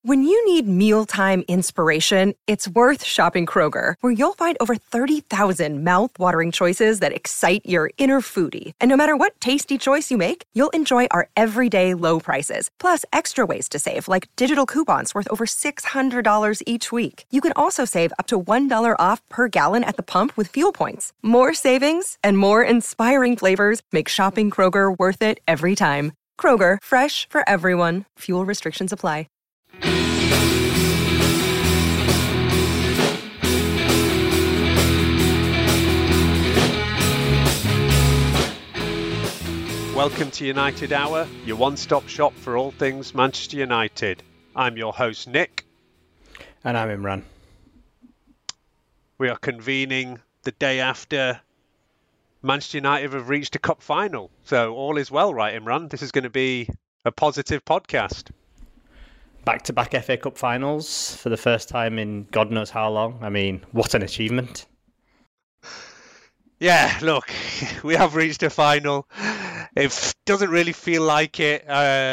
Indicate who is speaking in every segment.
Speaker 1: When you need mealtime inspiration, it's worth shopping Kroger, where you'll find over 30,000 mouth-watering choices that excite your inner foodie. And no matter what tasty choice you make, you'll enjoy our everyday low prices, plus extra ways to save, like digital coupons worth over $600 each week. You can also save up to $1 off per gallon at the pump with fuel points. More savings and more inspiring flavors make shopping Kroger worth it every time. Kroger, fresh for everyone. Fuel restrictions apply.
Speaker 2: Welcome to United Hour, your one-stop shop for all things Manchester United. I'm your host, Nick.
Speaker 3: And I'm Imran.
Speaker 2: We are convening the day after Manchester United have reached a cup final. So all is well, right, Imran? This is going to be a positive podcast.
Speaker 3: Back-to-back FA Cup finals for the first time in God knows how long. I mean, what an achievement.
Speaker 2: Yeah, look, we have reached a final. It doesn't really feel like it.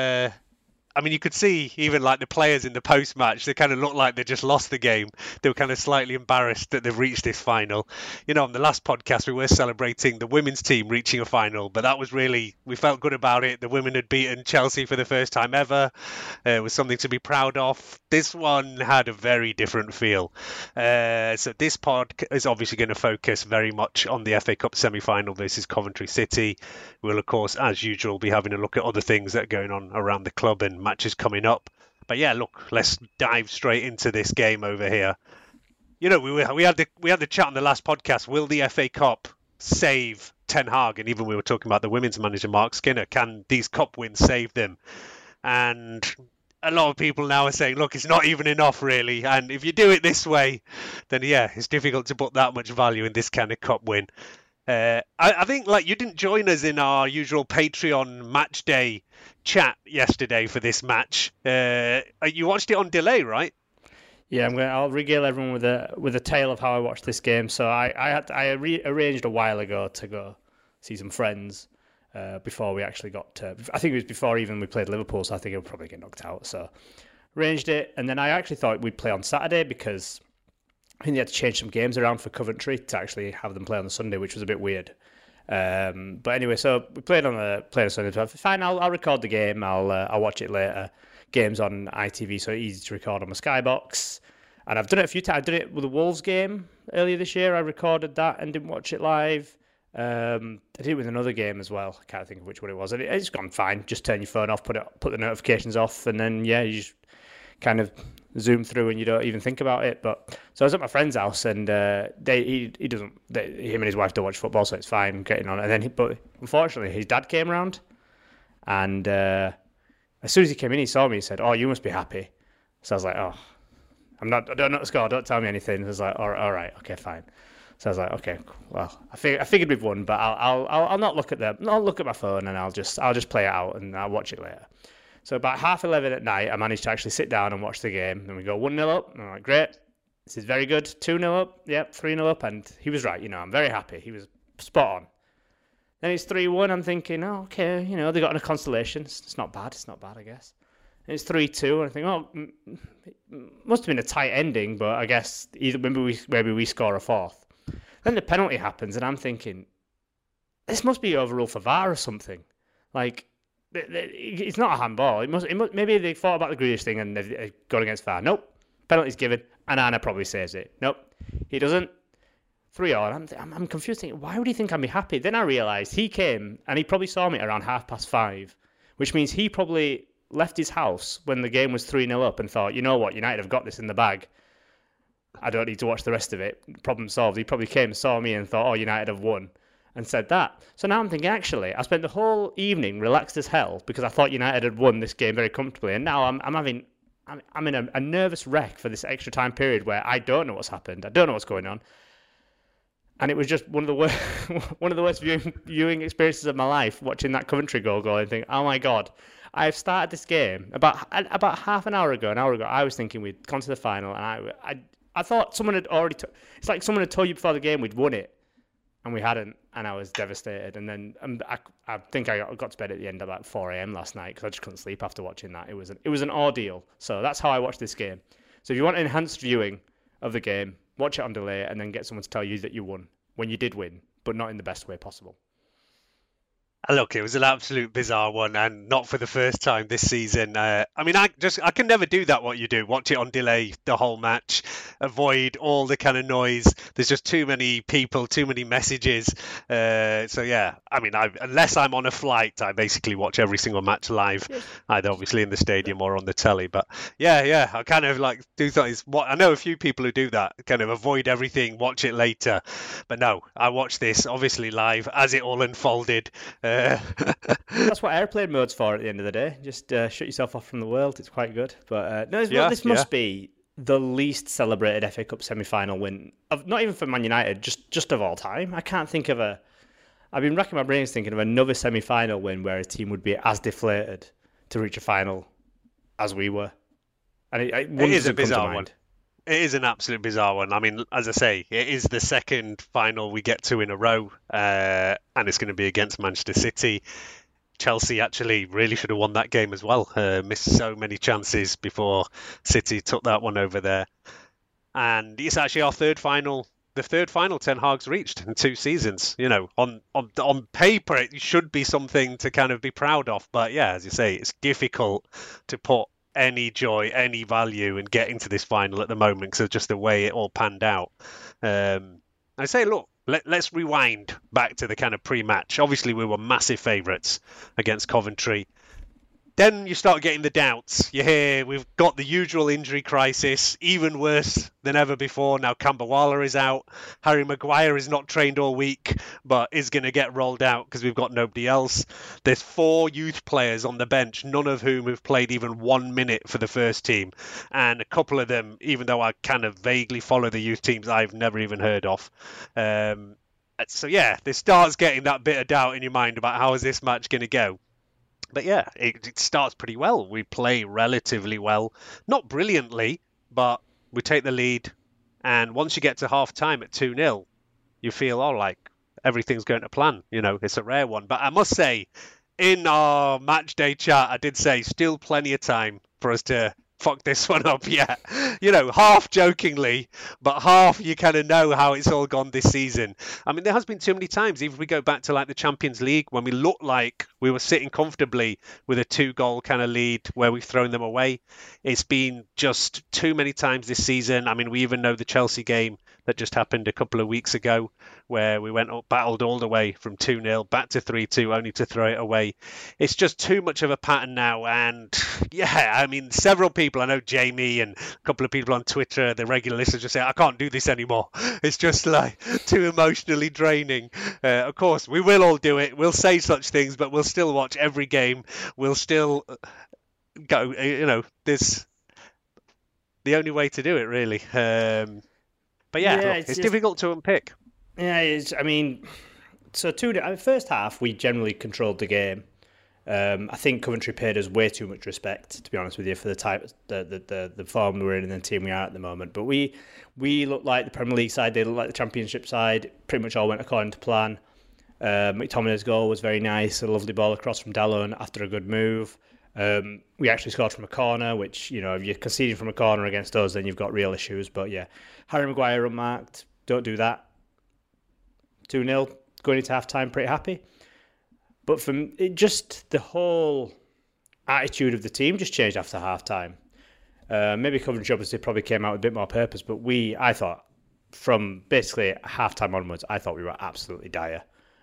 Speaker 2: I mean, you could see even like the players in the post-match, they kind of look like they just lost the game. They were kind of slightly embarrassed that they've reached this final. You know, on the last podcast, we were celebrating the women's team reaching a final, but that was really, we felt good about it. The women had beaten Chelsea for the first time ever. It was something to be proud of. This one had a very different feel. So this pod is obviously going to focus very much on the FA Cup semi-final versus Coventry City. We'll, of course, as usual, be having a look at other things that are going on around the club and matches coming up. But yeah, look, let's dive straight into this game over here. You know, we had the chat on the last podcast. Will the FA Cup save Ten Hag? And even we were talking about the women's manager, Mark Skinner. Can these cup wins save them? And a lot of people now are saying, look, it's not even enough, really. And if you do it this way, then yeah, it's difficult to put that much value in this kind of cup win. I think, like, you didn't join us in our usual Patreon match day chat yesterday for this match. You watched it on delay, right?
Speaker 3: Yeah, I'll regale everyone with a tale of how I watched this game. So I arranged a while ago to go see some friends before we actually got to. I think it was before even we played Liverpool, so I think it would probably get knocked out. So arranged it, and then I actually thought we'd play on Saturday because I think they had to change some games around for Coventry to actually have them play on the Sunday, which was a bit weird. But anyway, so we played on Sunday. So fine, I'll record the game. I'll watch it later. Game's on ITV, so easy to record on my Skybox. And I've done it a few times. I did it with the Wolves game earlier this year. I recorded that and didn't watch it live. I did it with another game as well. I can't think of which one it was. It's gone fine. Just turn your phone off, put the notifications off, and then yeah, you just kind of zoom through and you don't even think about it. But so I was at my friend's house and him and his wife don't watch football, so it's fine getting on. And then, but unfortunately, his dad came around, and as soon as he came in, he saw me. He said, "Oh, you must be happy." So I was like, "Oh, I don't know the score. Don't tell me anything." I was like, "All right, okay, fine." So I was like, "Okay, well, I figured we've won, but I'll not look at them. I'll look at my phone and I'll just play it out and I'll watch it later." So about 11:30 at night, I managed to actually sit down and watch the game. And we go 1-0 up. And I'm like, great. This is very good. 2-0 up. Yep, 3-0 up. And he was right. You know, I'm very happy. He was spot on. Then it's 3-1. I'm thinking, oh, okay, you know, they got in a consolation. It's not bad. It's not bad, I guess. And it's 3-2. And I think, oh, it must have been a tight ending, but I guess maybe we score a fourth. Then the penalty happens, and I'm thinking, this must be overruled for VAR or something. Like, it's not a handball. It must. Maybe they thought about the Grealish thing and they've gone against VAR. Nope. Penalty's given. And Anna probably says it. Nope. He doesn't. 3-0. I'm confused. Thinking, why would he think I'd be happy? Then I realised he came and he probably saw me around 5:30, which means he probably left his house when the game was 3-0 up and thought, you know what, United have got this in the bag. I don't need to watch the rest of it. Problem solved. He probably came, saw me and thought, oh, United have won. And said that. So now I'm thinking, actually, I spent the whole evening relaxed as hell because I thought United had won this game very comfortably, and now I'm in a nervous wreck for this extra time period where I don't know what's happened, I don't know what's going on, and it was just one of the worst viewing experiences of my life watching that Coventry goal and thinking, oh my God, I've started this game about half an hour ago. I was thinking we'd gone to the final, and I thought someone had already. It's like someone had told you before the game we'd won it. And we hadn't. and I was devastated. And then I think I got to bed at the end of like 4 a.m. last night because I just couldn't sleep after watching that. It was an ordeal. So that's how I watched this game. So if you want enhanced viewing of the game, watch it on delay and then get someone to tell you that you won when you did win, but not in the best way possible.
Speaker 2: Look, it was an absolute bizarre one, and not for the first time this season. I can never do that. What you do, watch it on delay the whole match, avoid all the kind of noise. There's just too many people, too many messages. So yeah, unless I'm on a flight, I basically watch every single match live, either obviously in the stadium or on the telly. But yeah, I kind of like do things. I know a few people who do that, kind of avoid everything, watch it later. But no, I watched this obviously live as it all unfolded.
Speaker 3: That's what airplane mode's for at the end of the day. Just shut yourself off from the world. It's quite good. But this must be the least celebrated FA Cup semi-final win of, not even for Man United, just of all time. I can't think of I've been racking my brains thinking of another semi-final win where a team would be as deflated to reach a final as we were. And it
Speaker 2: is a bizarre one. It is an absolute bizarre one. I mean, as I say, it is the second final we get to in a row, and it's going to be against Manchester City. Chelsea actually really should have won that game as well. Missed so many chances before City took that one over there. And it's actually our third final. The third final Ten Hag's reached in 2 seasons. You know, on paper, it should be something to kind of be proud of. But yeah, as you say, it's difficult to put any joy, any value in getting to this final at the moment because of just the way it all panned out. I say, look, let's rewind back to the kind of pre-match. Obviously, we were massive favourites against Coventry. Then you start getting the doubts. You hear we've got the usual injury crisis, even worse than ever before. Now Kambawala is out. Harry Maguire is not trained all week, but is going to get rolled out because we've got nobody else. There's 4 youth players on the bench, none of whom have played even 1 minute for the first team. And a couple of them, even though I kind of vaguely follow the youth teams, I've never even heard of. So yeah, this starts getting that bit of doubt in your mind about how is this match going to go. But yeah, it starts pretty well. We play relatively well. Not brilliantly, but we take the lead. And once you get to half-time at 2-0, you feel, like everything's going to plan. You know, it's a rare one. But I must say, in our match day chat, I did say still plenty of time for us to fuck this one up yet. You know, half jokingly, but half you kind of know how it's all gone this season. I mean, there has been too many times, even if we go back to like the Champions League, when we looked like we were sitting comfortably with a 2-goal kind of lead where we've thrown them away. It's been just too many times this season. I mean, we even know the Chelsea game that just happened a couple of weeks ago where we went up, battled all the way from 2-0 back to 3-2 only to throw it away. It's just too much of a pattern now. And yeah, I mean, several people, I know Jamie and a couple of people on Twitter, the regular listeners just say, I can't do this anymore. It's just like too emotionally draining. Of course, we will all do it. We'll say such things, but we'll still watch every game. We'll still go, there's the only way to do it, really. But yeah, look, it's difficult to unpick.
Speaker 3: Yeah, so first half, we generally controlled the game. I think Coventry paid us way too much respect, to be honest with you, for the type, the form we're in and the team we are at the moment. But we looked like the Premier League side, they looked like the Championship side. Pretty much all went according to plan. McTominay's goal was very nice, a lovely ball across from Dallon after a good move. We actually scored from a corner, which, if you're conceding from a corner against us, then you've got real issues. But yeah, Harry Maguire unmarked. Don't do that. 2-0, going into half-time, pretty happy. But from just the whole attitude of the team just changed after half-time. Maybe Coventry obviously probably came out with a bit more purpose, but I thought, from basically half-time onwards, I thought we were absolutely dire.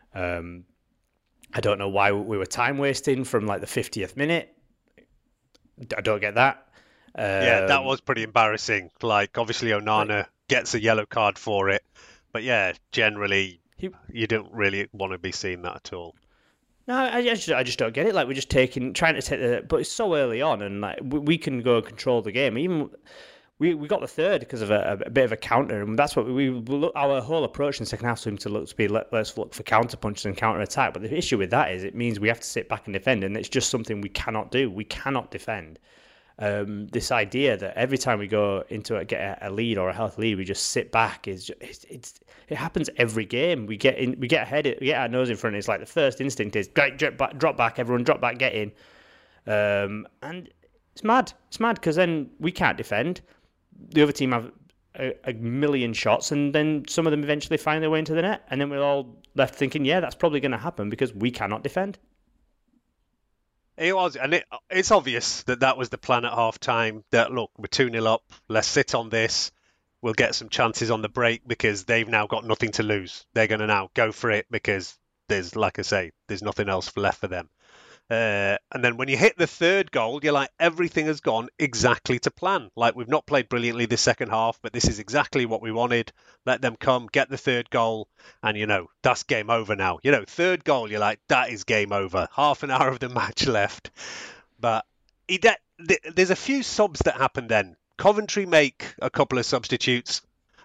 Speaker 3: I don't know why we were time-wasting from like the 50th minute. I don't get that.
Speaker 2: Yeah, that was pretty embarrassing. Like, obviously Onana gets a yellow card for it. But yeah, generally, you don't really want to be seeing that at all.
Speaker 3: No, I just don't get it. Like, we're just trying to take but it's so early on, and like we can go and control the game. Even we got the third because of a bit of a counter, and that's what our whole approach in the second half seemed to look to be. Let's look for counter punches and counter attack. But the issue with that is it means we have to sit back and defend, and it's just something we cannot do. We cannot defend. This idea that every time we go into get a lead or a healthy lead, we just sit back it happens every game. We get ahead, we get our nose in front. It's like the first instinct is drop back, everyone drop back, get in, and it's mad because then we can't defend. The other team have a million shots, and then some of them eventually find their way into the net, and then we're all left thinking, yeah, that's probably going to happen because we cannot defend.
Speaker 2: It was, and it's obvious that was the plan at half-time, that, look, we're 2-0 up, let's sit on this, we'll get some chances on the break because they've now got nothing to lose. They're going to now go for it because there's, like I say, there's nothing else left for them. And then when you hit the third goal, you're like, everything has gone exactly to plan. Like, we've not played brilliantly this second half, but this is exactly what we wanted. Let them come, get the third goal, and, that's game over now. Third goal, you're like, that is game over. Half an hour of the match left. But there's a few subs that happen then. Coventry make a couple of substitutes.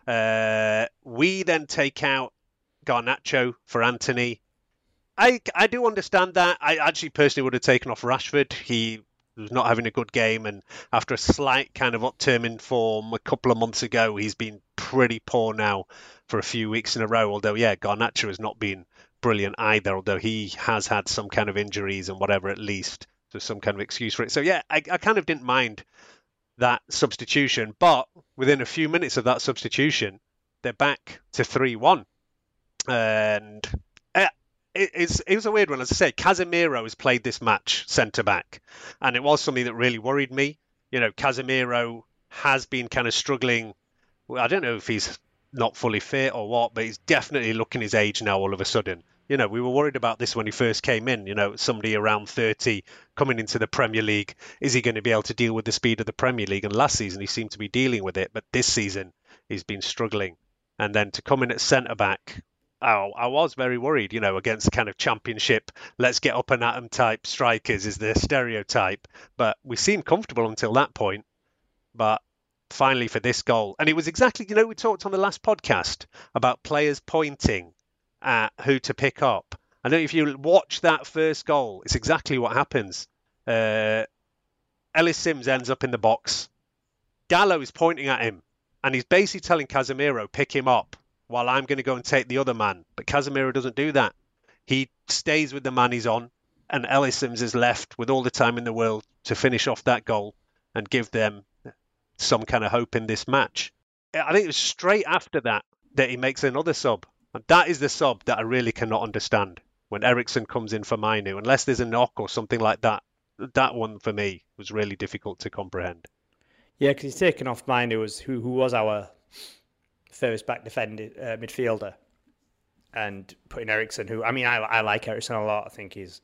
Speaker 2: We then take out Garnacho for Anthony. I do understand that. I actually personally would have taken off Rashford. He was not having a good game, and after a slight kind of upturn in form a couple of months ago, he's been pretty poor now for a few weeks in a row. Although, yeah, Garnacho has not been brilliant either, although he has had some kind of injuries and whatever at least. So some kind of excuse for it. So, yeah, I kind of didn't mind that substitution. But within a few minutes of that substitution, they're back to 3-1. And it was a weird one. As I say, Casemiro has played this match centre-back, and it was something that really worried me. Casemiro has been kind of struggling. I don't know if he's not fully fit or what, but he's definitely looking his age now all of a sudden. We were worried about this when he first came in, somebody around 30 coming into the Premier League. Is he going to be able to deal with the speed of the Premier League? And last season, he seemed to be dealing with it, but this season, he's been struggling. And then to come in at centre-back, I was very worried, against kind of championship, let's get up and at 'em type strikers is the stereotype. But we seemed comfortable until that point. But finally for this goal, and it was exactly, we talked on the last podcast about players pointing at who to pick up. I know if you watch that first goal, it's exactly what happens. Ellis Sims ends up in the box. Dalot is pointing at him, and he's basically telling Casemiro, pick him up, while I'm going to go and take the other man. But Casemiro doesn't do that. He stays with the man he's on, and Ellis Sims is left with all the time in the world to finish off that goal and give them some kind of hope in this match. I think it was straight after that he makes another sub. And that is the sub that I really cannot understand. When Eriksen comes in for Mainu, unless there's a knock or something like that, that one for me was really difficult to comprehend.
Speaker 3: Yeah, because he's taken off Mainu, who was our furthest back midfielder, and putting Eriksen, who, I mean, I like Eriksen a lot. I think he's,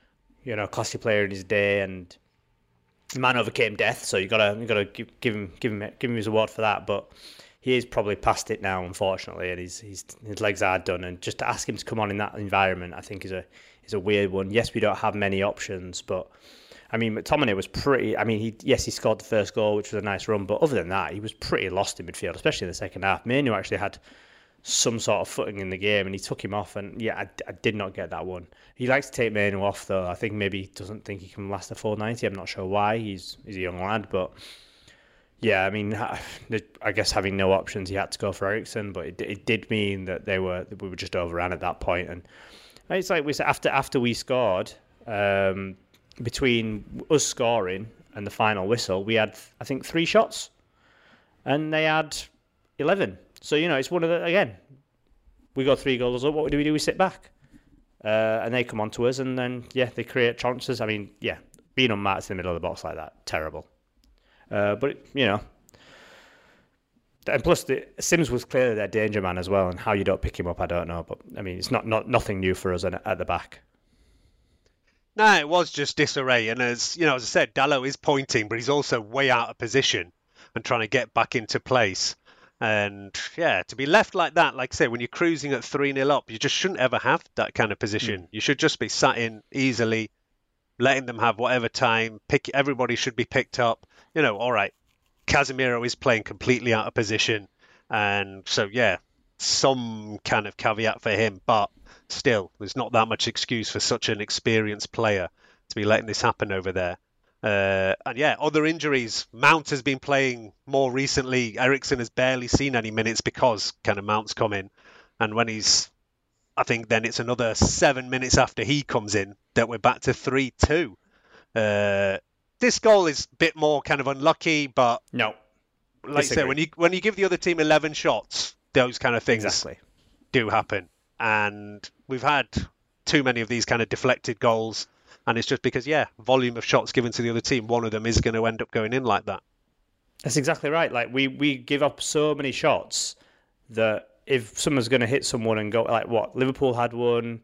Speaker 3: a classy player in his day, and man overcame death. So you gotta give him his award for that. But he is probably past it now, unfortunately, and his legs are done. And just to ask him to come on in that environment, I think is a weird one. Yes, we don't have many options, but I mean, McTominay was pretty. I mean, he scored the first goal, which was a nice run, but other than that, he was pretty lost in midfield, especially in the second half. Mainu actually had some sort of footing in the game, and he took him off. And yeah, I did not get that one. He likes to take Mainu off, though. I think maybe he doesn't think he can last a full 90. I'm not sure why. He's a young lad, but yeah, I mean, I guess having no options, he had to go for Eriksen, but it did mean that we were just overrun at that point. And it's like we said, after we scored. Between us scoring and the final whistle, we had, I think, 3 shots, and they had 11. So, it's one of the, again, we got 3 goals up. What do? We sit back. And they come on to us, and then, yeah, they create chances. I mean, yeah, being unmarked in the middle of the box like that, terrible. But, and plus, Sims was clearly their danger man as well, and how you don't pick him up, I don't know. But, I mean, it's nothing new for us at the back.
Speaker 2: No, it was just disarray. And as I said, Dalot is pointing, but he's also way out of position and trying to get back into place. And yeah, to be left like that, like I say, when you're cruising at 3-0 up, you just shouldn't ever have that kind of position. You should just be sat in easily, letting them have whatever time. Everybody should be picked up. All right, Casemiro is playing completely out of position. And so, yeah, some kind of caveat for him, but still, there's not that much excuse for such an experienced player to be letting this happen over there. And yeah, other injuries. Mount has been playing more recently. Eriksen has barely seen any minutes because kind of Mount's come in. And when I think then it's another 7 minutes after he comes in that we're back to 3-2. This goal is a bit more kind of unlucky, but
Speaker 3: no,
Speaker 2: like I say, when you give the other team 11 shots, those kind of things do happen. And we've had too many of these kind of deflected goals. And it's just because, volume of shots given to the other team, one of them is going to end up going in like that. That's
Speaker 3: exactly right. Like we give up so many shots that if someone's going to hit someone and go, like what, Liverpool had one,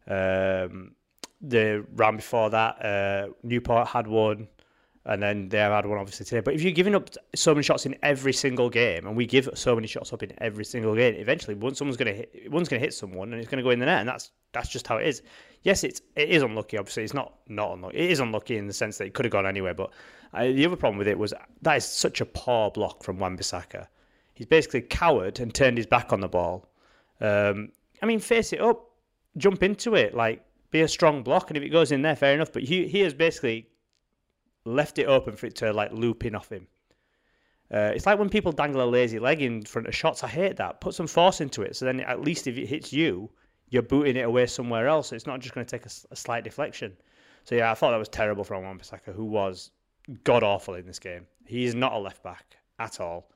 Speaker 3: the round before that, Newport had one, and then they had one obviously today. But if you're giving up so many shots in every single game, and we give so many shots up in every single game, eventually one's going to hit someone and it's going to go in the net, and that's just how it is. Yes, it is unlucky. Obviously, it's not unlucky. It is unlucky in the sense that it could have gone anywhere. But the other problem with it was that is such a poor block from Wan-Bissaka. He's basically cowered and turned his back on the ball. Face it up, jump into it, like be a strong block, and if it goes in there, fair enough. But he has basically left it open for it to like loop in off him. It's like when people dangle a lazy leg in front of shots. I hate that. Put some force into it, so then at least if it hits you, you're booting it away somewhere else. It's not just going to take a slight deflection. So yeah, I thought that was terrible from Wan-Bissaka, who was god-awful in this game. He is not a left-back at all.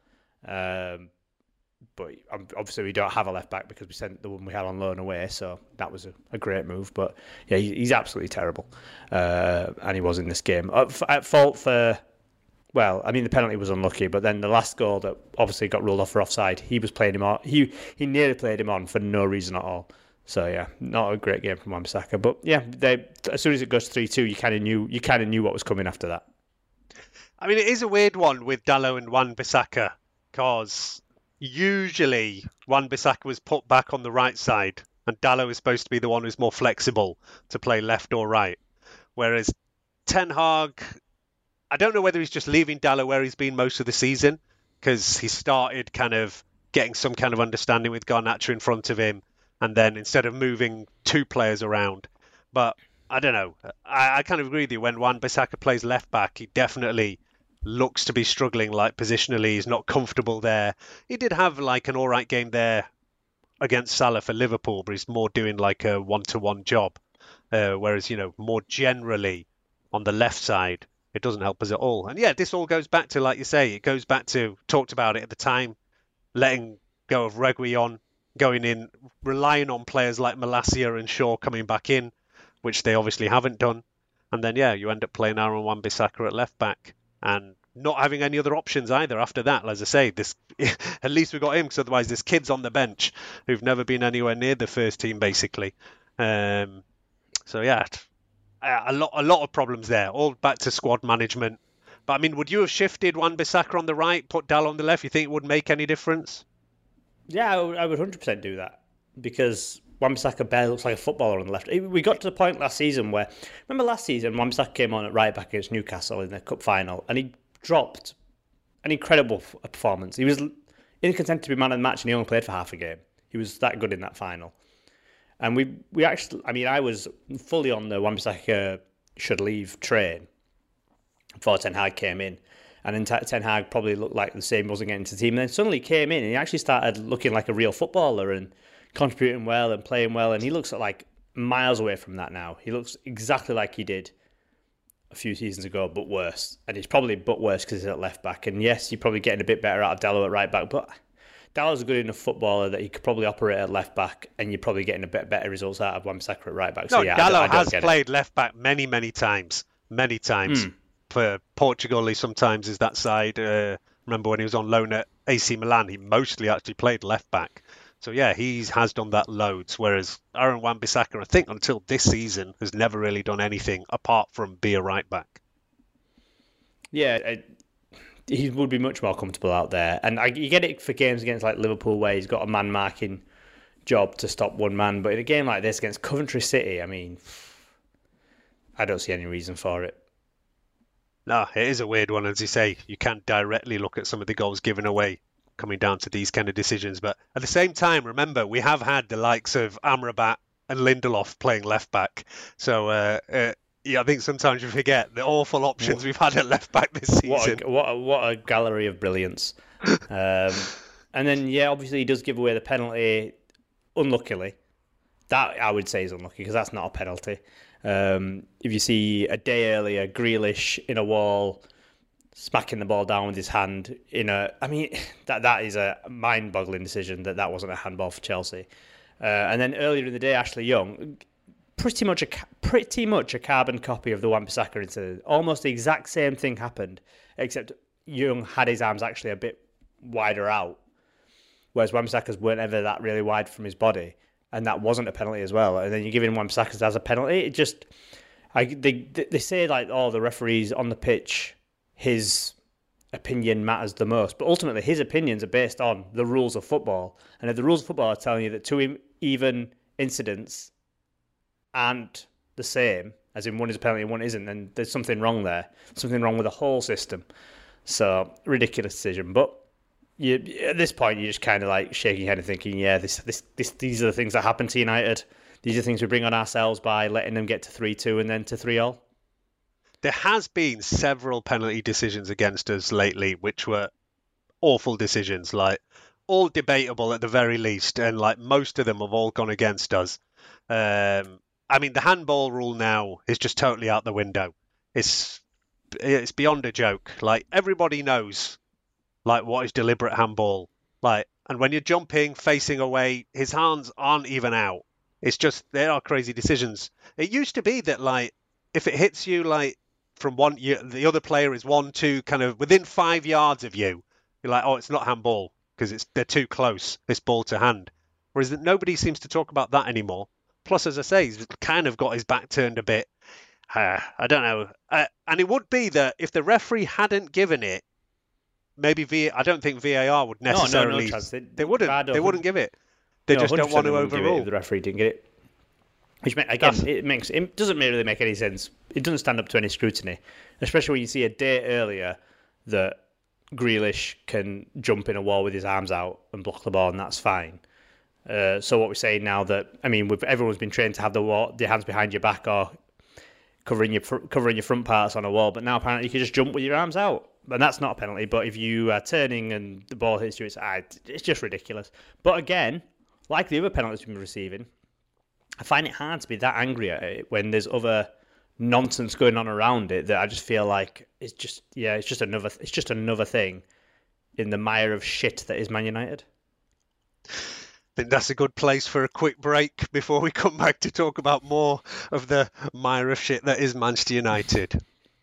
Speaker 3: But obviously we don't have a left-back because we sent the one we had on loan away, so that was a great move. But yeah, he's absolutely terrible. And he was in this game. At fault for... Well, I mean, the penalty was unlucky, but then the last goal that obviously got ruled off for offside, he was playing him on. He nearly played him on for no reason at all. So yeah, not a great game from Wan-Bissaka, but yeah, as soon as it goes 3-2, you kind of knew what was coming after that.
Speaker 2: I mean, it is a weird one with Dalot and Wan-Bissaka because usually Wan-Bissaka was put back on the right side, and Dalot is supposed to be the one who's more flexible to play left or right, whereas Ten Hag, I don't know whether he's just leaving Dalot where he's been most of the season because he started kind of getting some kind of understanding with Garnacho in front of him. And then instead of moving two players around. But I don't know. I kind of agree with you. When Wan-Bissaka plays left back, he definitely looks to be struggling like positionally. He's not comfortable there. He did have like an all right game there against Salah for Liverpool, but he's more doing like a one-to-one job. Whereas, more generally on the left side, it doesn't help us at all. And yeah, this all goes back to, like you say, it goes back to, talked about it at the time, letting go of Reguilon, going in, relying on players like Malacia and Shaw coming back in, which they obviously haven't done. And then, you end up playing Aaron Wan-Bissaka at left back and not having any other options either after that. As I say, at least we got him, because otherwise there's kids on the bench who've never been anywhere near the first team, basically. A lot of problems there, all back to squad management. But I mean, would you have shifted Wan-Bissaka on the right, put Dalot on the left? You think it would make any difference?
Speaker 3: Yeah, I would 100% do that because Wan-Bissaka barely looks like a footballer on the left. We got to the point last season where, remember last season, Wan-Bissaka came on at right back against Newcastle in the cup final and he dropped an incredible performance. He was in contention to be man of the match and he only played for half a game. He was that good in that final. And we actually, I was fully on the Wan-Bissaka should leave train before Ten Hag came in. And then Ten Hag probably looked like the same, wasn't getting to the team. And then suddenly came in and he actually started looking like a real footballer and contributing well and playing well. And he looks like miles away from that now. He looks exactly like he did a few seasons ago, but worse. And he's probably but worse because he's at left back. And yes, you're probably getting a bit better out of Dalot at right back. But Dalot's a good enough footballer that he could probably operate at left back and you're probably getting a bit better results out of Wan-Bissaka at right back. So yeah,
Speaker 2: Dalot has played left back many, many times. Many times. For Portugal, he sometimes is that side. Remember when he was on loan at AC Milan, he mostly actually played left back. So yeah, he has done that loads. Whereas Aaron Wan-Bissaka, I think until this season, has never really done anything apart from be a right back.
Speaker 3: Yeah, he would be much more comfortable out there. And you get it for games against like Liverpool where he's got a man marking job to stop one man. But in a game like this against Coventry City, I don't see any reason for it.
Speaker 2: No, it is a weird one. As you say, you can't directly look at some of the goals given away coming down to these kind of decisions. But at the same time, remember, we have had the likes of Amrabat and Lindelof playing left back. So Yeah, I think sometimes you forget the awful options we've had at left back this season.
Speaker 3: What a gallery of brilliance. And then, yeah, obviously he does give away the penalty, unluckily. That, I would say, is unlucky, because that's not a penalty. If you see a day earlier, Grealish in a wall, smacking the ball down with his hand that is a mind-boggling decision that wasn't a handball for Chelsea. And then earlier in the day, Ashley Young, pretty much a carbon copy of the Wan-Bissaka incident. Almost the exact same thing happened, except Young had his arms actually a bit wider out, whereas Wan-Bissaka's weren't ever that really wide from his body, and that wasn't a penalty as well. And then you're giving Wan-Bissaka's as a penalty. It just, they say like, the referees on the pitch, his opinion matters the most, but ultimately his opinions are based on the rules of football. And if the rules of football are telling you that two even incidents aren't the same, as in one is a penalty and one isn't, then there's something wrong there. Something wrong with the whole system. So, ridiculous decision. But at this point, you're just kind of like shaking your head and thinking, yeah, these are the things that happen to United. These are the things we bring on ourselves by letting them get to 3-2 and then to 3-3.
Speaker 2: There has been several penalty decisions against us lately, which were awful decisions, like all debatable at the very least, and like most of them have all gone against us. I mean, the handball rule now is just totally out the window. It's beyond a joke. Like, everybody knows like what is deliberate handball. Like, and when you're jumping, facing away, his hands aren't even out. It's just, they are crazy decisions. It used to be that like if it hits you like from the other player is 1-2 kind of within 5 yards of you, you're like, oh, it's not handball because they're too close, this ball to hand. Whereas nobody seems to talk about that anymore. Plus, as I say, he's kind of got his back turned a bit. I don't know. And it would be that if the referee hadn't given it, maybe I don't think VAR would necessarily.
Speaker 3: No chance.
Speaker 2: They wouldn't give it. They just don't want to overrule.
Speaker 3: If the referee didn't get it. Which, again, it doesn't really make any sense. It doesn't stand up to any scrutiny, especially when you see a day earlier that Grealish can jump in a wall with his arms out and block the ball, and that's fine. So what we're saying now that, I mean, everyone's been trained to have the hands behind your back or covering your front parts on a wall, but now apparently you can just jump with your arms out, and that's not a penalty. But if you are turning and the ball hits you, it's just ridiculous. But again, like the other penalties we've been receiving, I find it hard to be that angry at it when there's other nonsense going on around it that I just feel like it's just another thing in the mire of shit that is Man United.
Speaker 2: I think that's a good place for a quick break before we come back to talk about more of the mire of shit that is Manchester United.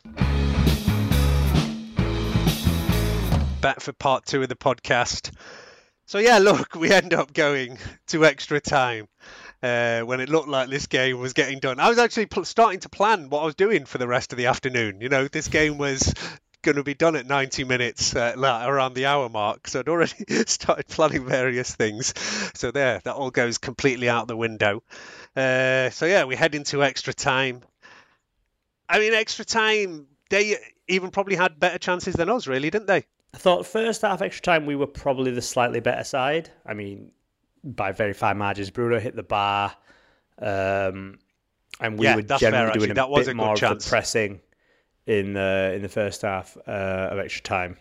Speaker 2: Back for part 2 of the podcast. So yeah, look, we end up going to extra time. When it looked like this game was getting done. I was actually starting to plan what I was doing for the rest of the afternoon. You know, this game was going to be done at 90 minutes, around the hour mark. So I'd already started planning various things. So that all goes completely out the window. So yeah, we head into extra time. I mean, extra time, they even probably had better chances than us, really, didn't they?
Speaker 3: I thought first half extra time, we were probably the slightly better side. I mean, by very fine margins. Bruno hit the bar, and we were generally doing a bit more of the pressing in the first half of extra time.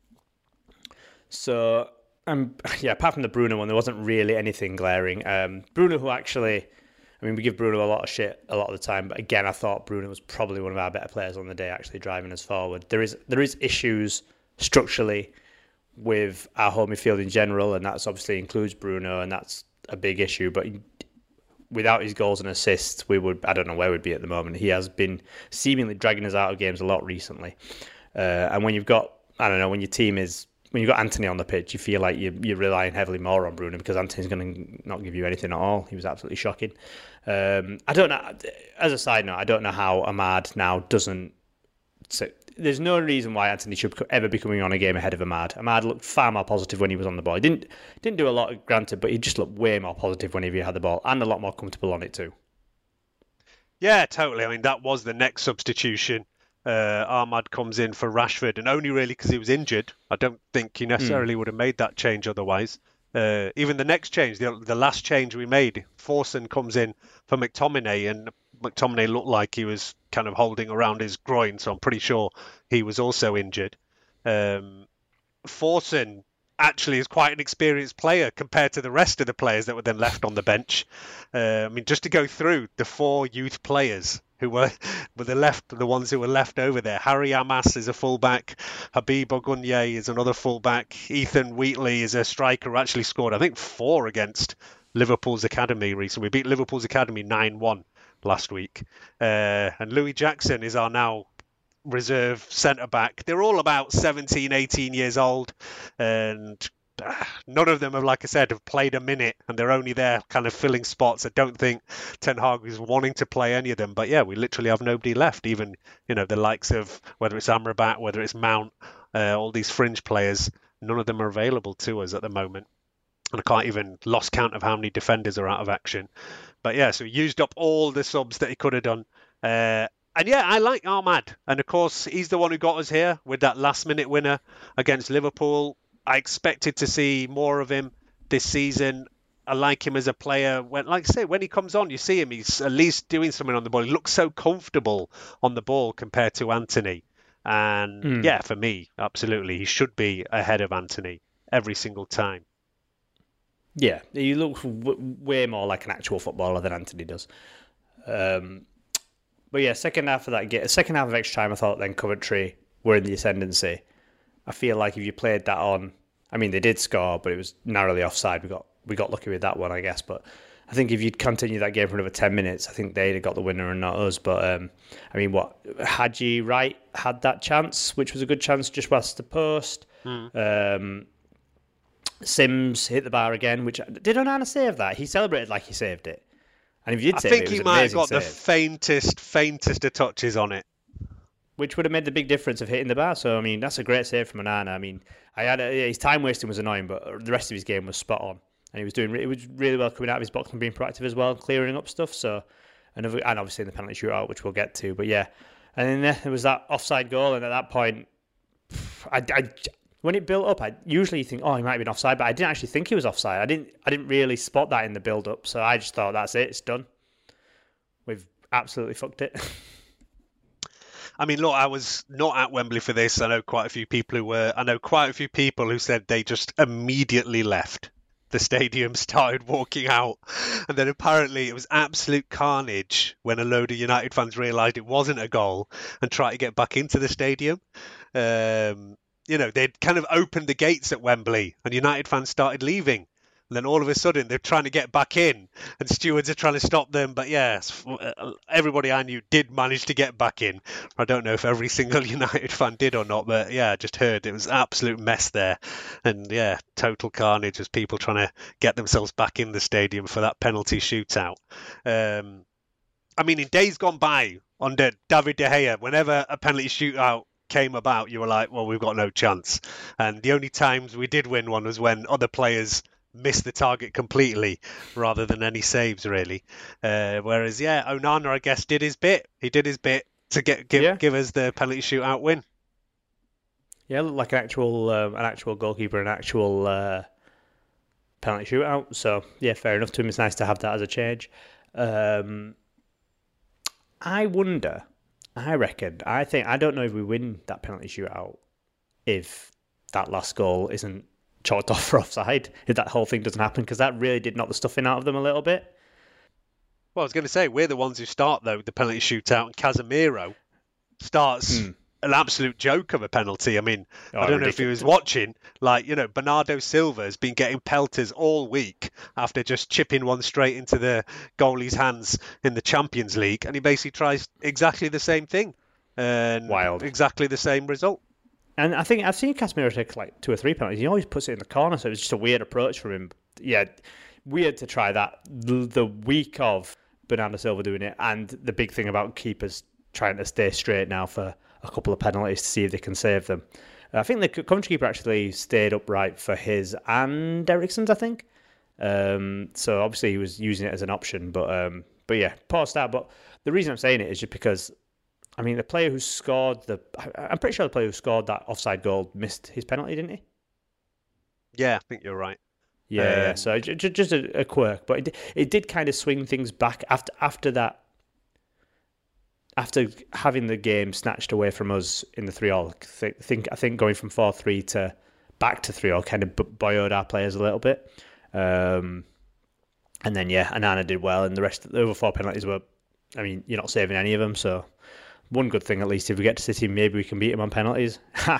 Speaker 3: So, apart from the Bruno one, there wasn't really anything glaring. Bruno, who actually, I mean, we give Bruno a lot of shit a lot of the time, but again, I thought Bruno was probably one of our better players on the day, actually driving us forward. There is issues structurally with our home midfield in general, and that's obviously includes Bruno, and that's a big issue. But without his goals and assists, I don't know where we'd be at the moment. He has been seemingly dragging us out of games a lot recently. And when you've got, when you've got Anthony on the pitch, you feel like you're relying heavily more on Bruno because Anthony's going to not give you anything at all. He was absolutely shocking. I don't know. As a side note, I don't know how Ahmad now doesn't. There's no reason why Anthony should ever be coming on a game ahead of Ahmad. Ahmad looked far more positive when he was on the ball. He didn't do a lot, granted, but he just looked way more positive whenever he had the ball and a lot more comfortable on it too.
Speaker 2: Yeah, totally. I mean, that was the next substitution. Ahmad comes in for Rashford, and only really because he was injured. I don't think he necessarily would have made that change otherwise. Even the next change, the last change we made, Forson comes in for McTominay, and McTominay looked like he was kind of holding around his groin, so I'm pretty sure he was also injured. Forson actually is quite an experienced player compared to the rest of the players that were then left on the bench. I mean, just to go through the 4 youth players who were the ones who were left over there. Harry Amas is a fullback. Habib Ogunye is another fullback. Ethan Wheatley is a striker who actually scored, I think, 4 against Liverpool's academy recently. We beat Liverpool's academy 9-1 last week. And Louis Jackson is our now reserve centre-back. They're all about 17, 18 years old, and none of them have, like I said, have played a minute, and they're only there kind of filling spots. I don't think Ten Hag is wanting to play any of them, but yeah, we literally have nobody left. Even, the likes of, whether it's Amrabat, whether it's Mount, all these fringe players, none of them are available to us at the moment. And I can't even lost count of how many defenders are out of action. But yeah, so he used up all the subs that he could have done. And yeah, I like Ahmad. And of course, he's the one who got us here with that last-minute winner against Liverpool. I expected to see more of him this season. I like him as a player. When he comes on, you see him. He's at least doing something on the ball. He looks so comfortable on the ball compared to Anthony. And yeah, for me, absolutely, he should be ahead of Anthony every single time.
Speaker 3: Yeah, he looks way more like an actual footballer than Anthony does. But yeah, second half of extra time, I thought then Coventry were in the ascendancy. I feel like if you played that on, I mean, they did score, but it was narrowly offside. We got lucky with that one, I guess. But I think if you'd continued that game for another 10 minutes, I think they'd have got the winner and not us. But I mean, Haji Wright had that chance, which was a good chance just past the post. Sims hit the bar again, which did Onana save that? He celebrated like he saved it. And if you did save it,
Speaker 2: I think he might have got the faintest of touches on it,
Speaker 3: which would have made the big difference of hitting the bar. So I mean, that's a great save from Onana. I mean, his time wasting was annoying, but the rest of his game was spot on, and he was really well coming out of his box and being proactive as well, clearing up stuff. So, and obviously in the penalty shootout, which we'll get to. But yeah, and then there was that offside goal, and at that point, when it built up, I usually think, he might have been offside, but I didn't actually think he was offside. I didn't really spot that in the build-up, so I just thought, that's it, it's done. We've absolutely fucked it.
Speaker 2: I mean, look, I was not at Wembley for this. I know quite a few people who were. I know quite a few people who said they just immediately left the stadium, started walking out, and then apparently it was absolute carnage when a load of United fans realised it wasn't a goal and tried to get back into the stadium. They'd kind of opened the gates at Wembley and United fans started leaving. And then all of a sudden they're trying to get back in and stewards are trying to stop them. But yes, everybody I knew did manage to get back in. I don't know if every single United fan did or not, but yeah, I just heard it was an absolute mess there. And yeah, total carnage as people trying to get themselves back in the stadium for that penalty shootout. I mean, in days gone by, under David De Gea, whenever a penalty shootout came about, you were like, well, we've got no chance. And the only times we did win one was when other players missed the target completely rather than any saves, really. Whereas, yeah, Onana, I guess, did his bit. He did his bit to give us the penalty shootout win.
Speaker 3: Yeah, looked like an actual goalkeeper, an actual penalty shootout. So, yeah, fair enough to him. It's nice to have that as a change. I don't know if we win that penalty shootout if that last goal isn't chalked off for offside, if that whole thing doesn't happen, because that really did knock the stuffing out of them a little bit.
Speaker 2: Well, I was going to say, we're the ones who start, though, the penalty shootout, and Casemiro starts an absolute joke of a penalty. I mean, I don't know if he was watching, Bernardo Silva has been getting pelters all week after just chipping one straight into the goalie's hands in the Champions League, and he basically tries exactly the same thing. And
Speaker 3: wild.
Speaker 2: Exactly the same result.
Speaker 3: And I think I've seen Casemiro take like 2 or 3 penalties. He always puts it in the corner, so it was just a weird approach from him. Yeah, weird to try that the week of Bernardo Silva doing it, and the big thing about keepers trying to stay straight now for a couple of penalties to see if they can save them. I think the Coventry keeper actually stayed upright for his and Eriksen's, I think. So obviously he was using it as an option, but yeah, poor start. But the reason I'm saying it is just because, I mean, the player who scored I'm pretty sure the player who scored that offside goal missed his penalty, didn't he?
Speaker 2: Yeah, I think you're right.
Speaker 3: Yeah. So just a quirk, but it did kind of swing things back after that after having the game snatched away from us in the 3-all, I think going from 4-3 to back to 3-all kind of buoyed our players a little bit. And then, Onana did well, and the other 4 penalties were, I mean, you're not saving any of them, so one good thing at least, if we get to City, maybe we can beat them on penalties.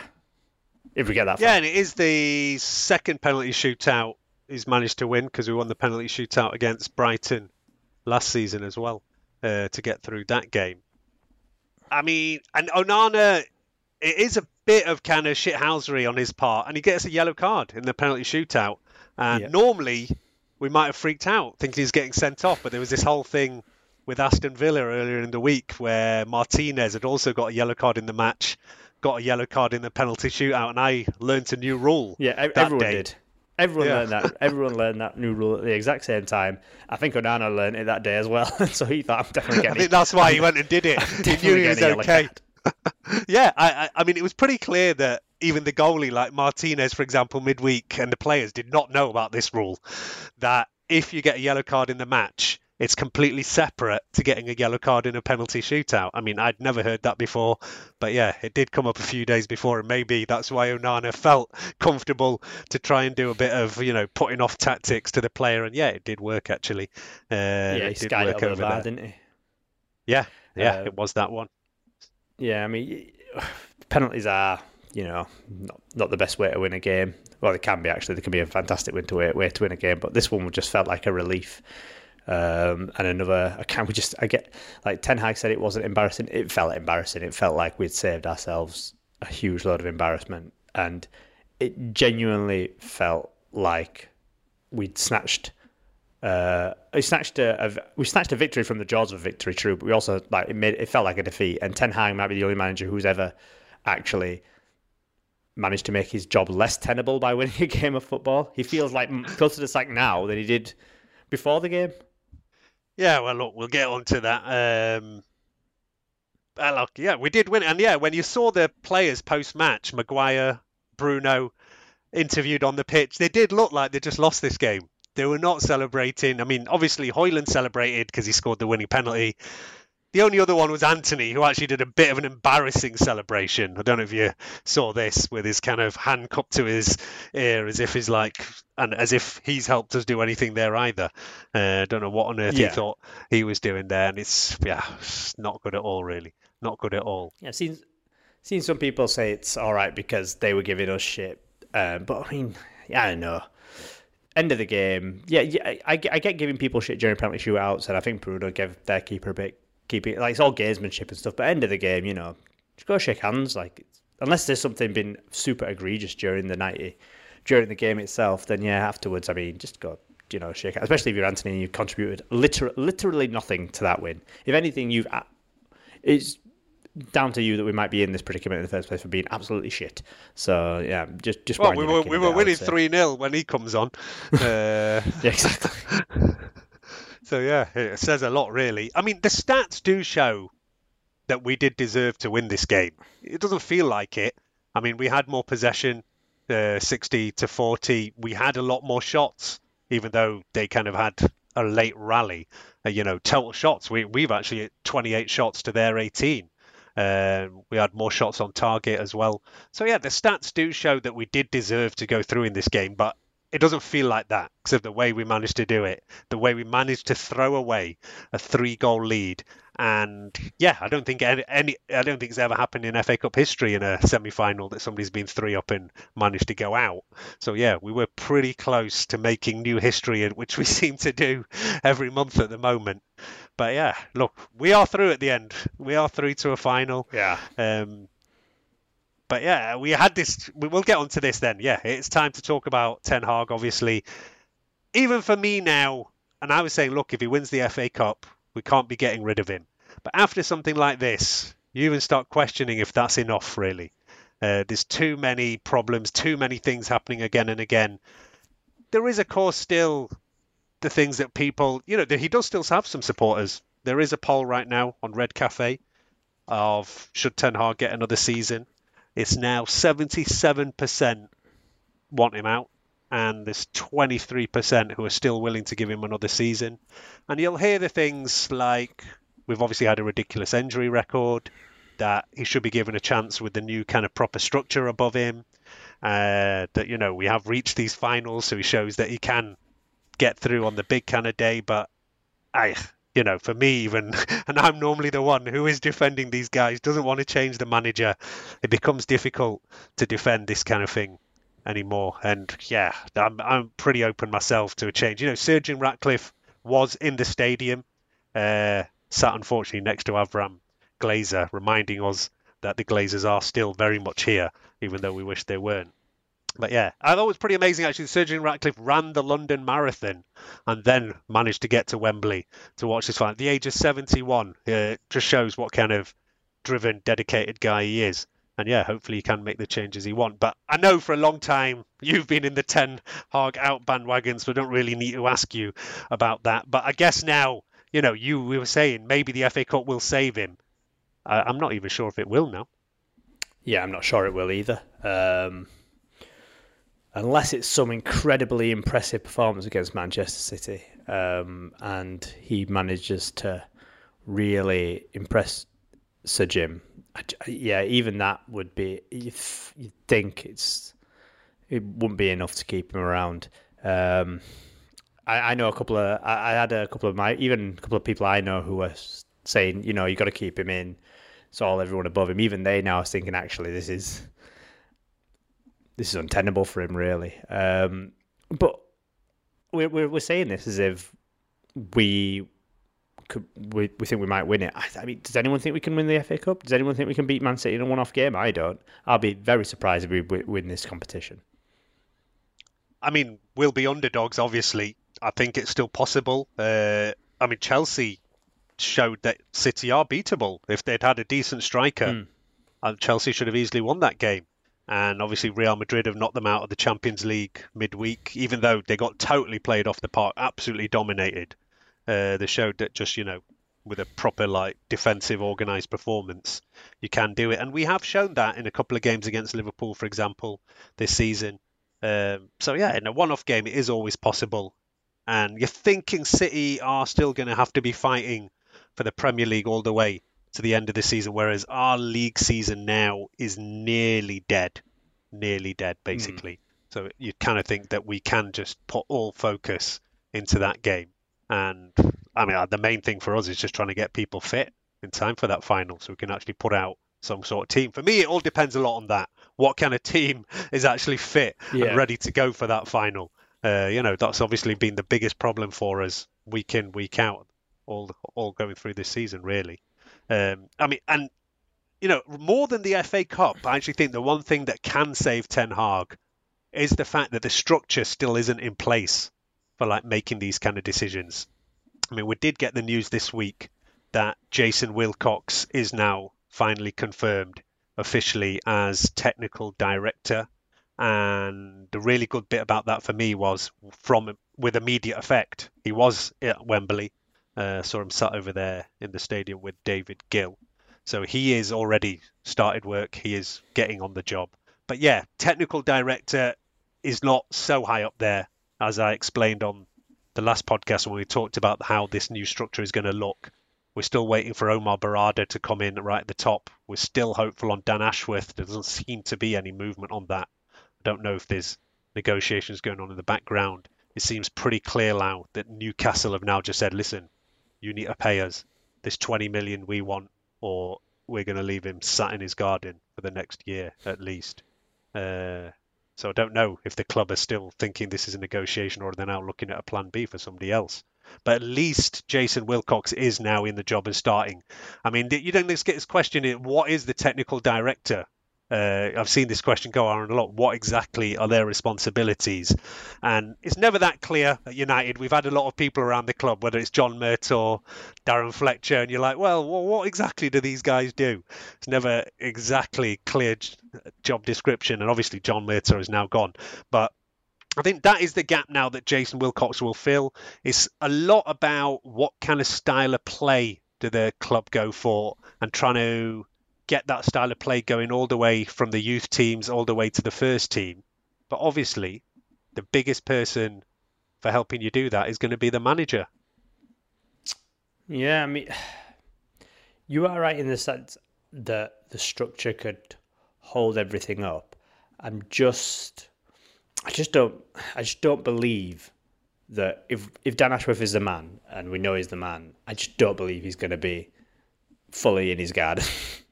Speaker 3: If we get that far.
Speaker 2: Yeah, and it is the second penalty shootout he's managed to win, because we won the penalty shootout against Brighton last season as well, to get through that game. I mean, and Onana, it is a bit of kind of shithousery on his part, and he gets a yellow card in the penalty shootout. And normally we might have freaked out thinking he's getting sent off, but there was this whole thing with Aston Villa earlier in the week where Martinez had also got a yellow card in the match, got a yellow card in the penalty shootout, and I learnt a new rule.
Speaker 3: Yeah, everyone did. Everyone learned that. Everyone learned that new rule at the exact same time. I think Onana learned it that day as well, so he thought, I'm definitely getting.
Speaker 2: I think that's why he went and did it. He knew he was okay. Yeah, I mean, it was pretty clear that even the goalie, like Martinez, for example, midweek, and the players did not know about this rule, that if you get a yellow card in the match, it's completely separate to getting a yellow card in a penalty shootout. I mean, I'd never heard that before, but yeah, it did come up a few days before, and maybe that's why Onana felt comfortable to try and do a bit of, putting off tactics to the player, and yeah, it did work actually.
Speaker 3: He skied it over there, didn't he?
Speaker 2: Yeah, it was that one.
Speaker 3: Yeah, I mean, penalties are, not the best way to win a game. Well, they can be actually. They can be a fantastic way to win a game, but this one just felt like a relief. And another, I get, like Ten Hag said, it wasn't embarrassing. It felt embarrassing. It felt like we'd saved ourselves a huge load of embarrassment, and it genuinely felt like we'd snatched. We snatched a victory from the jaws of victory, true, but we also it felt like a defeat. And Ten Hag might be the only manager who's ever actually managed to make his job less tenable by winning a game of football. He feels like closer to the sack now than he did before the game.
Speaker 2: Yeah, well, look, we'll get on to that. We did win, and yeah, when you saw the players post-match, Maguire, Bruno, interviewed on the pitch, they did look like they just lost this game. They were not celebrating. I mean, obviously, Højlund celebrated because he scored the winning penalty. The only other one was Anthony, who actually did a bit of an embarrassing celebration. I don't know if you saw this, with his kind of hand cupped to his ear, as if he's helped us do anything there either. I don't know what on earth he thought he was doing there, and it's not good at all, really. Not good at all.
Speaker 3: Yeah, I've seen some people say it's all right because they were giving us shit, but I mean, I don't know. End of the game, I get giving people shit during penalty shootouts, and I think Bruno gave their keeper a bit. Keep it like it's all gamesmanship and stuff, but end of the game, just go shake hands. Like, unless there's something been super egregious during the game itself, then afterwards, I mean, just go, shake hands. Especially if you're Anthony and you've contributed literally nothing to that win. If anything, it's down to you that we might be in this predicament in the first place for being absolutely shit. So yeah, just.
Speaker 2: Well, we were winning 3-0 when he comes on.
Speaker 3: Yeah, exactly.
Speaker 2: So, yeah, it says a lot, really. I mean, the stats do show that we did deserve to win this game. It doesn't feel like it. I mean, we had more possession, 60-40. We had a lot more shots, even though they kind of had a late rally. Total shots. We've actually 28 shots to their 18. We had more shots on target as well. So, yeah, the stats do show that we did deserve to go through in this game, but it doesn't feel like that because of the way we managed to do it, the way we managed to throw away a 3-goal lead. And yeah, I don't think it's ever happened in FA Cup history in a semi-final that somebody's been 3-up and managed to go out. So yeah, we were pretty close to making new history, which we seem to do every month at the moment. But yeah, look, we are through at the end. We are through to a final.
Speaker 3: Yeah.
Speaker 2: But yeah, we had this. We'll get onto this then. Yeah, it's time to talk about Ten Hag, obviously. Even for me now, and I was saying, look, if he wins the FA Cup, we can't be getting rid of him. But after something like this, you even start questioning if that's enough, really. There's too many problems, too many things happening again and again. There is, of course, still the things that people, he does still have some supporters. There is a poll right now on Red Cafe of should Ten Hag get another season. It's now 77% want him out, and there's 23% who are still willing to give him another season. And you'll hear the things like, we've obviously had a ridiculous injury record, that he should be given a chance with the new kind of proper structure above him. That, you know, we have reached these finals, so he shows that he can get through on the big kind of day. But you know, for me even, and I'm normally the one who is defending these guys, doesn't want to change the manager. It becomes difficult to defend this kind of thing anymore. And yeah, I'm pretty open myself to a change. You know, Sir Jim Ratcliffe was in the stadium, sat unfortunately next to Avram Glazer, reminding us that the Glazers are still very much here, even though we wish they weren't. But yeah, I thought it was pretty amazing actually. Sir Jim Ratcliffe ran the London Marathon and then managed to get to Wembley to watch this fight. At the age of 71, just shows what kind of driven, dedicated guy he is. And yeah, hopefully he can make the changes he wants. But I know for a long time you've been in the Ten Hag out bandwagon, so I don't really need to ask you about that. But I guess now, you know, we were saying maybe the FA Cup will save him. I'm not even sure if it will now.
Speaker 3: Yeah, I'm not sure it will either. Unless it's some incredibly impressive performance against Manchester City, and he manages to really impress Sir Jim. Yeah, even that would be. You'd think it wouldn't be enough to keep him around. I know a couple of. I had a couple of people I know who were saying, you know, you got to keep him in. It's all everyone above him. Even they now are thinking, actually, this is untenable for him, really. But we're saying this as if we think we might win it. I mean, does anyone think we can win the FA Cup? Does anyone think we can beat Man City in a one-off game? I don't. I'll be very surprised if we win this competition.
Speaker 2: I mean, we'll be underdogs, obviously. I think it's still possible. I mean, Chelsea showed that City are beatable. If they'd had a decent striker, Chelsea should have easily won that game. And obviously Real Madrid have knocked them out of the Champions League midweek, even though they got totally played off the park, absolutely dominated. They showed that just, you know, with a proper like defensive organised performance, you can do it. And we have shown that in a couple of games against Liverpool, for example, this season. So yeah, in a one-off game, it is always possible. And you're thinking City are still going to have to be fighting for the Premier League all the way to the end of the season, whereas our league season now is nearly dead, basically. So you kind of think that we can just put all focus into that game. And I mean, the main thing for us is just trying to get people fit in time for that final so we can actually put out some sort of team. For me, it all depends a lot on that. What kind of team is actually fit and ready to go for that final? You know, that's obviously been the biggest problem for us week in, week out, all going through this season, really. I mean, and, you know, more than the FA Cup, I actually think the one thing that can save Ten Hag is the fact that the structure still isn't in place for like making these kind of decisions. I mean, we did get the news this week that Jason Wilcox is now finally confirmed officially as technical director. And the really good bit about that for me was with immediate effect. He was at Wembley. Saw him sat over there in the stadium with David Gill. So he is already started work. He is getting on the job. But yeah, technical director is not so high up there, as I explained on the last podcast when we talked about how this new structure is going to look. We're still waiting for Omar Barada to come in right at the top. We're still hopeful on Dan Ashworth. There doesn't seem to be any movement on that. I don't know if there's negotiations going on in the background. It seems pretty clear now that Newcastle have now just said, listen, you need to pay us this 20 million we want, or we're going to leave him sat in his garden for the next year at least. So I don't know if the club are still thinking this is a negotiation or they're now looking at a plan B for somebody else. But at least Jason Wilcox is now in the job and starting. I mean, you don't get this question, what is the technical director? I've seen this question go on a lot. What exactly are their responsibilities? And it's never that clear at United. We've had a lot of people around the club, whether it's John Mert or Darren Fletcher, and you're like, well, what exactly do these guys do? It's never exactly clear job description. And obviously John Mert is now gone. But I think that is the gap now that Jason Wilcox will fill. It's a lot about what kind of style of play do the club go for and trying to get that style of play going all the way from the youth teams all the way to the first team. But obviously, the biggest person for helping you do that is going to be the manager.
Speaker 3: Yeah, I mean, You are right in the sense that the structure could hold everything up. I just don't believe that if Dan Ashworth is the man, and we know he's the man, I just don't believe he's going to be fully in his garden.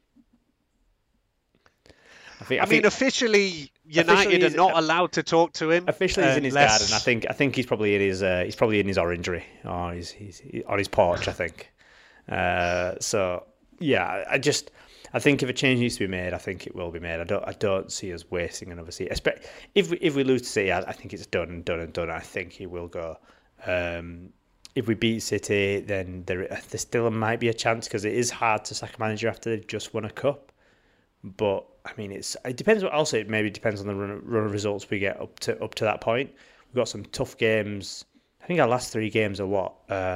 Speaker 2: I mean, officially, United are not allowed to talk to him.
Speaker 3: Officially, he's in his garden. I think he's probably in his orangery, or he's on his porch. I think. So yeah, I think if a change needs to be made, I think it will be made. I don't see us wasting another seat. If we lose to City, I think it's done. I think he will go. If we beat City, then there still might be a chance, because it is hard to sack a manager after they've just won a cup. But I mean, it depends. Also, it maybe depends on the run of results we get up to that point. We've got some tough games. I think our last 3 games are what?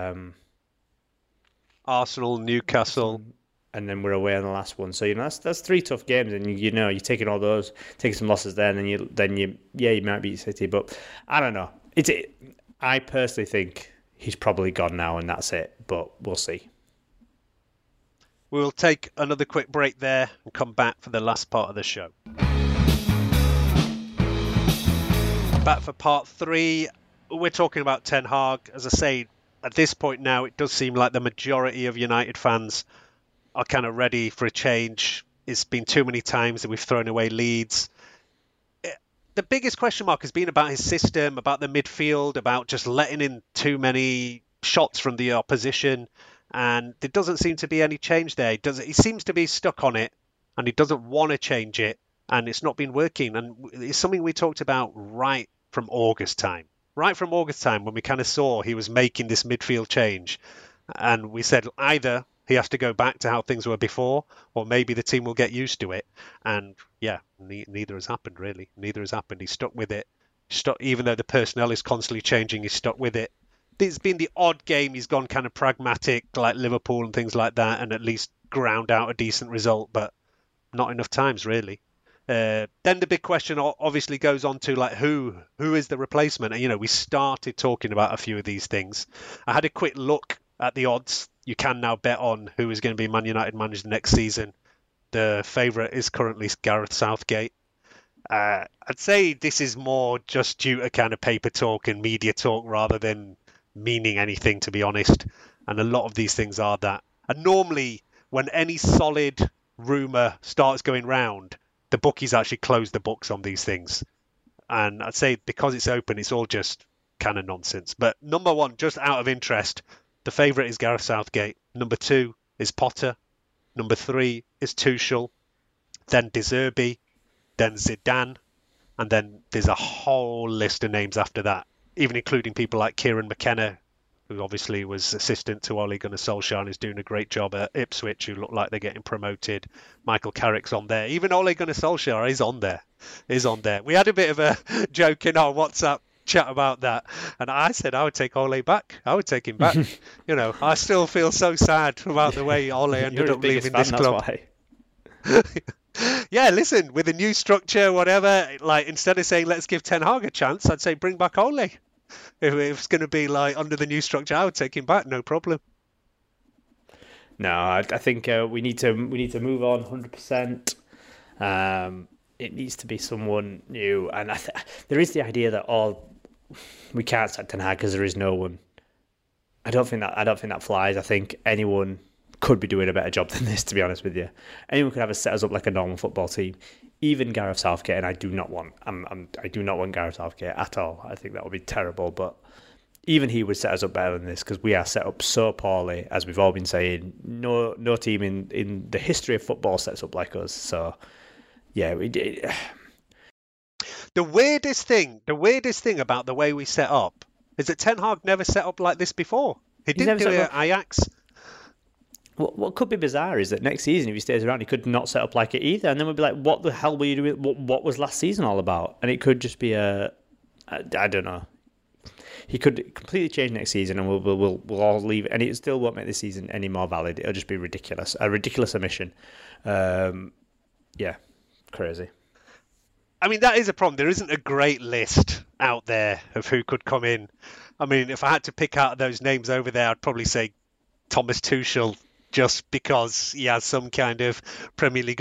Speaker 2: Arsenal, Newcastle,
Speaker 3: and then we're away on the last one. So that's 3 tough games, and you're taking all those, taking some losses there, and then you might beat City. But I don't know. I personally think he's probably gone now, and that's it. But we'll see.
Speaker 2: We'll take another quick break there and come back for the last part of the show. Back for part 3. We're talking about Ten Hag. As I say, at this point now, it does seem like the majority of United fans are kind of ready for a change. It's been too many times that we've thrown away leads. The biggest question mark has been about his system, about the midfield, about just letting in too many shots from the opposition. And there doesn't seem to be any change there. He seems to be stuck on it, and he doesn't want to change it, and it's not been working. And it's something we talked about right from August time. Right from August time, when we kind of saw he was making this midfield change. And we said either he has to go back to how things were before, or maybe the team will get used to it. And yeah, neither has happened, really. Neither has happened. He's stuck with it. Even though the personnel is constantly changing, he's stuck with it. There's been the odd game he's gone kind of pragmatic, like Liverpool and things like that, and at least ground out a decent result, but not enough times, really. Then the big question obviously goes on to, like, who is the replacement? And, we started talking about a few of these things. I had a quick look at the odds. You can now bet on who is going to be Man United manager next season. The favourite is currently Gareth Southgate. I'd say this is more just due to kind of paper talk and media talk rather than meaning anything, to be honest. And a lot of these things are that. And normally, when any solid rumour starts going round, the bookies actually close the books on these things. And I'd say because it's open, it's all just kind of nonsense. But number 1, just out of interest, the favourite is Gareth Southgate. Number 2 is Potter. Number 3 is Tuchel. Then De Zerbi. Then Zidane. And then there's a whole list of names after that, even including people like Kieran McKenna, who obviously was assistant to Ole Gunnar Solskjaer and is doing a great job at Ipswich, who look like they're getting promoted. Michael Carrick's on there. Even Ole Gunnar Solskjaer is on there. We had a bit of a joke in our WhatsApp chat about that, and I said I would take Ole back. I would take him back. I still feel so sad about the way Ole ended up leaving this club. Yeah, listen, with a new structure, whatever, like, instead of saying let's give Ten Hag a chance, I'd say bring back Ole. If it's going to be like under the new structure, I would take him back, no problem.
Speaker 3: No, I think we need to move on 100%. It needs to be someone new, and there is the idea that we can't sack Ten Hag because there is no one. I don't think that flies. I think anyone could be doing a better job than this, to be honest with you. Anyone could have set us up like a normal football team. Even Gareth Southgate, and I do not want Gareth Southgate at all. I think that would be terrible. But even he would set us up better than this, because we are set up so poorly, as we've all been saying. No team in the history of football sets up like us. So yeah, we did.
Speaker 2: The weirdest thing about the way we set up is that Ten Hag never set up like this before. He didn't do it at Ajax.
Speaker 3: What could be bizarre is that next season, if he stays around, he could not set up like it either. And then we'd be like, what the hell were you doing? What was last season all about? And it could just be I don't know. He could completely change next season, and we'll all leave. And it still won't make this season any more valid. It'll just be ridiculous. A ridiculous omission. Yeah, crazy.
Speaker 2: I mean, that is a problem. There isn't a great list out there of who could come in. I mean, if I had to pick out those names over there, I'd probably say Thomas Tuchel, just because he has some kind of Premier League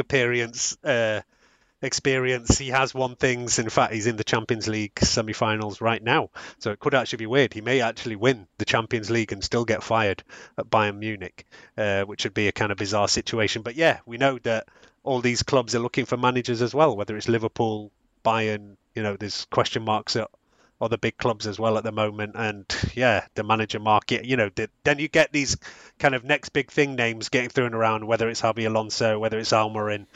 Speaker 2: experience. He has won things. In fact, he's in the Champions League semi-finals right now. So it could actually be weird. He may actually win the Champions League and still get fired at Bayern Munich, which would be a kind of bizarre situation. But yeah, we know that all these clubs are looking for managers as well, whether it's Liverpool, Bayern, there's question marks at other big clubs as well at the moment. And yeah, the manager market, then you get these kind of next big thing names getting thrown around, whether it's Javi Alonso, whether it's Almiron.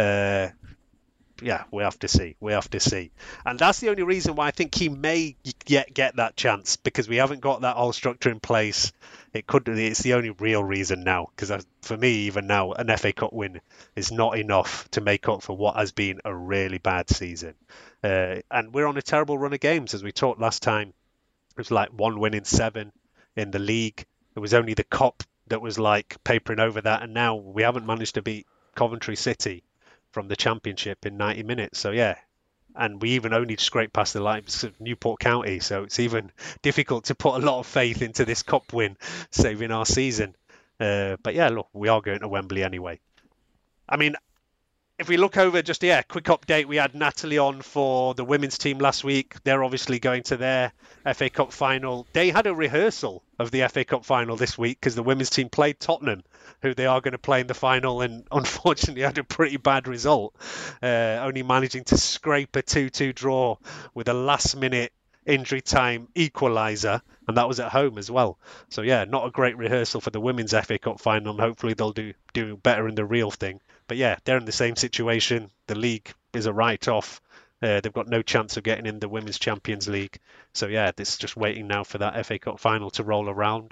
Speaker 2: Yeah, we have to see. And that's the only reason why I think he may yet get that chance, because we haven't got that whole structure in place. It's the only real reason now, because for me, even now, an FA Cup win is not enough to make up for what has been a really bad season. And we're on a terrible run of games, as we talked last time. It was like 1 win in 7 in the league. It was only the Cup that was like papering over that, and now we haven't managed to beat Coventry City from the Championship in 90 minutes. So yeah, and we even only scraped past the likes of Newport County, so it's even difficult to put a lot of faith into this cup win saving our season. But yeah, look, we are going to Wembley anyway. I mean, if we look over quick update, we had Natalie on for the women's team last week. They're obviously going to their FA Cup final. They had a rehearsal of the FA Cup final this week because the women's team played Tottenham, who they are going to play in the final, and unfortunately had a pretty bad result, only managing to scrape a 2-2 draw with a last-minute injury time equaliser, and that was at home as well. So yeah, not a great rehearsal for the women's FA Cup final, and hopefully they'll do better in the real thing. But yeah, they're in the same situation. The league is a write-off. They've got no chance of getting in the Women's Champions League. So yeah, this is just waiting now for that FA Cup final to roll around.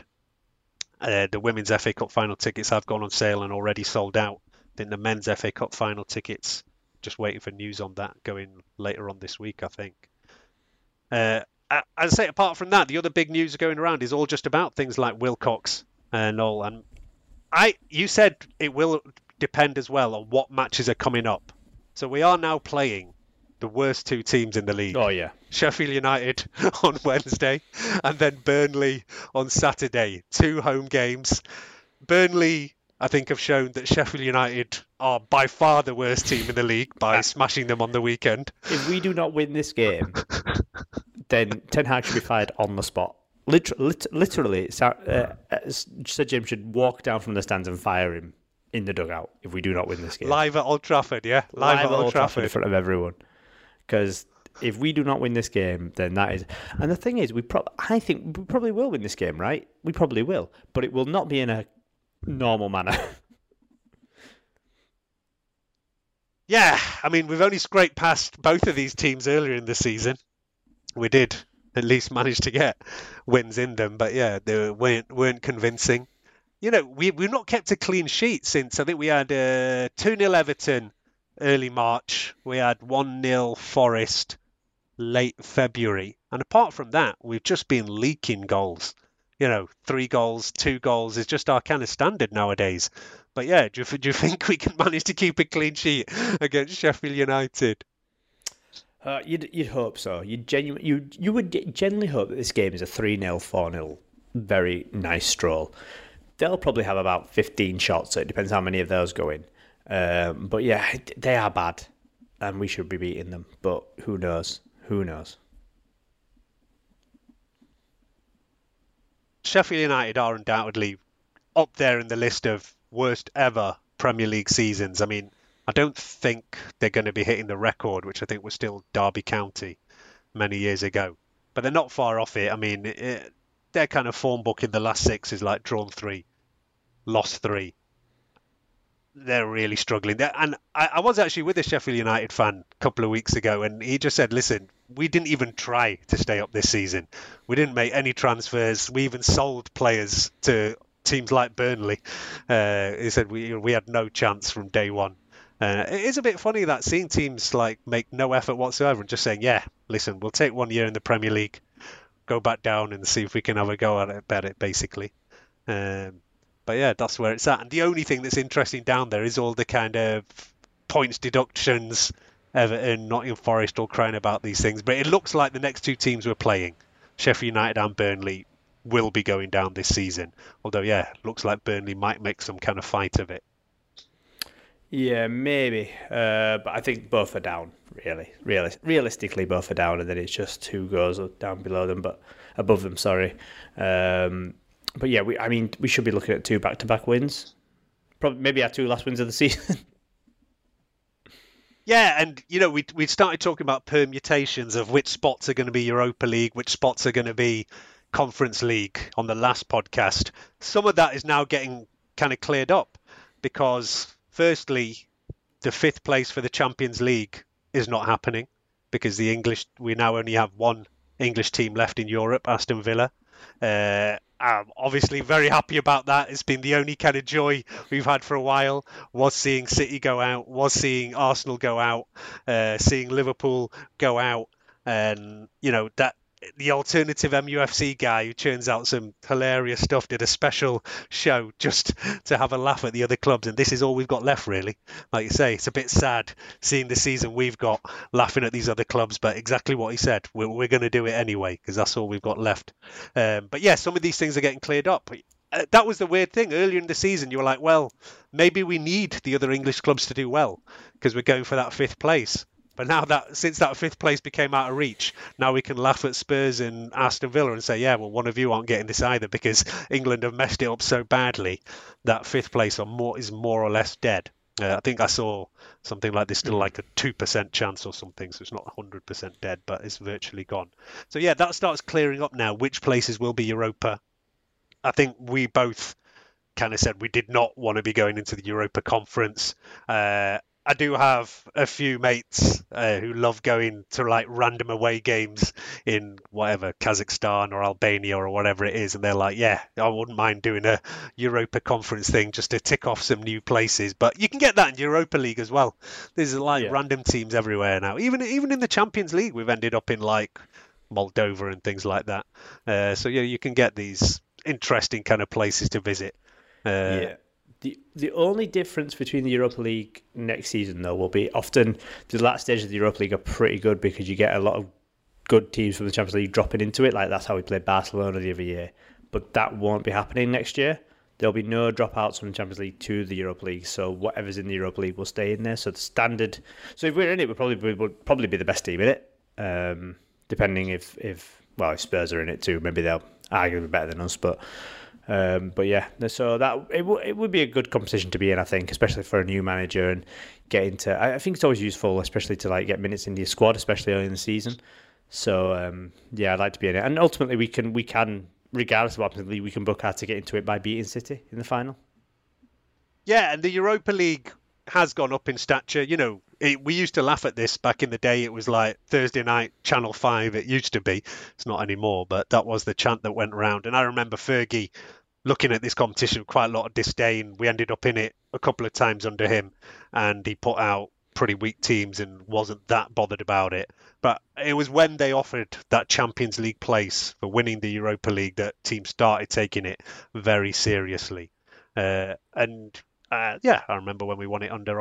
Speaker 2: The Women's FA Cup final tickets have gone on sale and already sold out. Then the Men's FA Cup final tickets, just waiting for news on that going later on this week, I think. As I say, apart from that, the other big news going around is all just about things like Wilcox and all. And you said it will depend as well on what matches are coming up. So we are now playing the worst 2 teams in the league.
Speaker 3: Oh yeah,
Speaker 2: Sheffield United on Wednesday and then Burnley on Saturday. 2 home games. Burnley, I think, have shown that Sheffield United are by far the worst team in the league by smashing them on the weekend.
Speaker 3: If we do not win this game, then Ten Hag should be fired on the spot. Literally, Sir Jim should walk down from the stands and fire him in the dugout if we do not win this game.
Speaker 2: Live at Old Trafford, yeah?
Speaker 3: Live at Old Trafford in front of everyone. Because if we do not win this game, then that is... And the thing is, I think we probably will win this game, right? We probably will. But it will not be in a normal manner.
Speaker 2: Yeah, I mean, we've only scraped past both of these teams earlier in the season. We did at least manage to get wins in them. But yeah, they weren't convincing. We've not kept a clean sheet since. I think we had 2-0 Everton early March. We had 1-0 Forest late February. And apart from that, we've just been leaking goals. 3 goals, 2 goals is just our kind of standard nowadays. But yeah, do you think we can manage to keep a clean sheet against Sheffield United?
Speaker 3: You'd hope so. You would genuinely hope that this game is a 3-0, 4-0, very nice stroll. They'll probably have about 15 shots, so it depends how many of those go in. But yeah, they are bad, and we should be beating them. But who knows? Who knows?
Speaker 2: Sheffield United are undoubtedly up there in the list of worst ever Premier League seasons. I mean, I don't think they're going to be hitting the record, which I think was still Derby County many years ago. But they're not far off it. I mean, their kind of form book in the last 6 is like drawn 3, lost 3. They're really struggling. And I was actually with a Sheffield United fan a couple of weeks ago, and he just said, listen, we didn't even try to stay up this season. We didn't make any transfers. We even sold players to teams like Burnley. He said we had no chance from day one. It is a bit funny that seeing teams like make no effort whatsoever and just saying, yeah, listen, we'll take 1 year in the Premier League, go back down and see if we can have a go at it, basically. But yeah, that's where it's at. And the only thing that's interesting down there is all the kind of points deductions. Everton, Nottingham Forest all crying about these things. But it looks like the next 2 teams we're playing, Sheffield United and Burnley, will be going down this season. Although, yeah, looks like Burnley might make some kind of fight of it.
Speaker 3: Yeah, maybe. But I think both are down, really. Realistically, both are down, and then it's just who goes down below them, but above them, sorry. But yeah, we should be looking at 2 back-to-back wins. Probably maybe our 2 last wins of the season.
Speaker 2: Yeah, and we started talking about permutations of which spots are going to be Europa League, which spots are going to be Conference League on the last podcast. Some of that is now getting kind of cleared up because, firstly, the 5th place for the Champions League is not happening because we now only have one English team left in Europe, Aston Villa. I'm obviously very happy about that. It's been the only kind of joy we've had for a while, was seeing City go out, was seeing Arsenal go out, seeing Liverpool go out. And, that the alternative MUFC guy who churns out some hilarious stuff did a special show just to have a laugh at the other clubs. And this is all we've got left, really. Like you say, it's a bit sad seeing the season we've got laughing at these other clubs. But exactly what he said, we're going to do it anyway because that's all we've got left. But yeah, some of these things are getting cleared up. That was the weird thing. Earlier in the season, you were like, well, maybe we need the other English clubs to do well because we're going for that 5th place. But now since that 5th place became out of reach, now we can laugh at Spurs and Aston Villa and say, yeah, well, one of you aren't getting this either because England have messed it up so badly that 5th place is more or less dead. I think I saw something like there's still like a 2% chance or something, so it's not 100% dead, but it's virtually gone. So yeah, that starts clearing up now. Which places will be Europa? I think we both kind of said we did not want to be going into the Europa Conference. I do have a few mates who love going to like random away games in whatever, Kazakhstan or Albania or whatever it is. And they're like, yeah, I wouldn't mind doing a Europa Conference thing just to tick off some new places. But you can get that in Europa League as well. There's like random teams everywhere now. Even in the Champions League, we've ended up in like Moldova and things like that. So yeah, you can get these interesting kind of places to visit.
Speaker 3: The only difference between the Europa League next season, though, will be often the last stage of the Europa League are pretty good because you get a lot of good teams from the Champions League dropping into it. Like that's how we played Barcelona the other year. But that won't be happening next year. There'll be no dropouts from the Champions League to the Europa League. So whatever's in the Europa League will stay in there. So the standard. So if we're in it, we'll probably be the best team in it. Depending if Spurs are in it too, maybe they'll arguably be better than us. But yeah, so that it would be a good competition to be in, I think, especially for a new manager and get into. I think it's always useful, especially to like get minutes in your squad, especially early in the season. So yeah, I'd like to be in it, and ultimately we can regardless of what happens in the league, we can book our ticket into it by beating City in the final. Yeah,
Speaker 2: and the Europa League has gone up in stature. We used to laugh at this back in the day. It was like Thursday night, Channel 5. It used to be. It's not anymore, but that was the chant that went around. And I remember Fergie looking at this competition with quite a lot of disdain. We ended up in it a couple of times under him, and he put out pretty weak teams and wasn't that bothered about it. But it was when they offered that Champions League place for winning the Europa League that teams started taking it very seriously. I remember when we won it under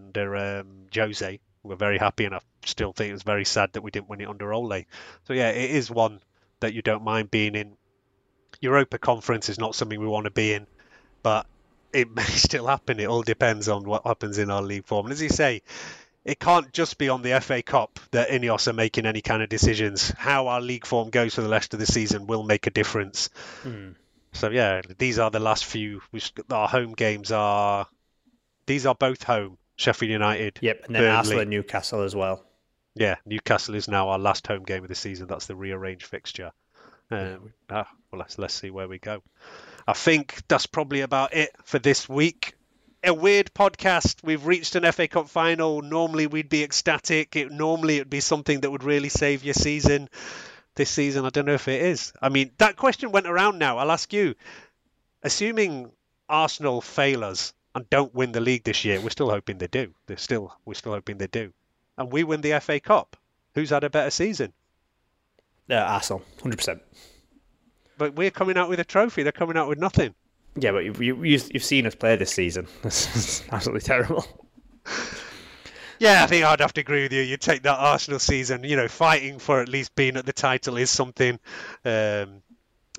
Speaker 2: Jose. We were very happy, and I still think it was very sad that we didn't win it under Ole. So yeah, it is one that you don't mind being in. Europa Conference is not something we want to be in, but it may still happen. It all depends on what happens in our league form. And as you say, it can't just be on the FA Cup that Ineos are making any kind of decisions. How our league form goes for the rest of the season will make a difference. So yeah, these are the last few. Our home games are. These are both home. Sheffield United.
Speaker 3: Yep, and then
Speaker 2: Burnley.
Speaker 3: Arsenal and Newcastle as well.
Speaker 2: Yeah, Newcastle is now our last home game of the season. That's the rearranged fixture. Let's see where we go. I think that's probably about it for this week. A weird podcast. We've reached an FA Cup final. Normally we'd be ecstatic. Normally it'd be something that would really save your season. This season, I don't know if it is. I mean, that question went around now. I'll ask you. Assuming Arsenal fail us and don't win the league this year, we're still hoping they do. We're still hoping they do. And we win the FA Cup. Who's had a better season?
Speaker 3: Arsenal, 100%.
Speaker 2: But we're coming out with a trophy. They're coming out with nothing.
Speaker 3: Yeah, but you've seen us play this season. It's absolutely terrible.
Speaker 2: Yeah, I think I'd have to agree with you. You take that Arsenal season, fighting for at least being at the title is something. And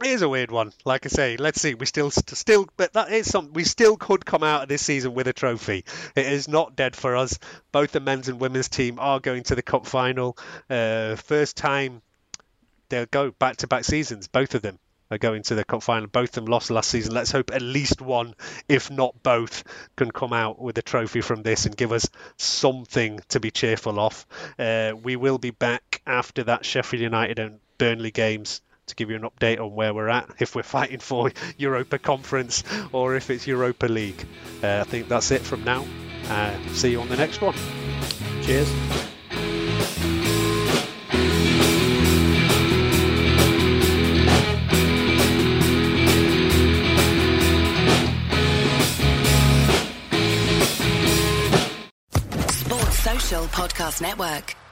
Speaker 2: It is a weird one. Like I say, let's see. We still, but that is something. We still could come out of this season with a trophy. It is not dead for us. Both the men's and women's team are going to the cup final. First time they'll go back-to-back seasons. Both of them are going to the cup final. Both of them lost last season. Let's hope at least one, if not both, can come out with a trophy from this and give us something to be cheerful of. We will be back after that Sheffield United and Burnley games to give you an update on where we're at, if we're fighting for Europa Conference or if it's Europa League. I think that's it from now. See you on the next one.
Speaker 3: Cheers.
Speaker 4: Sports Social Podcast Network.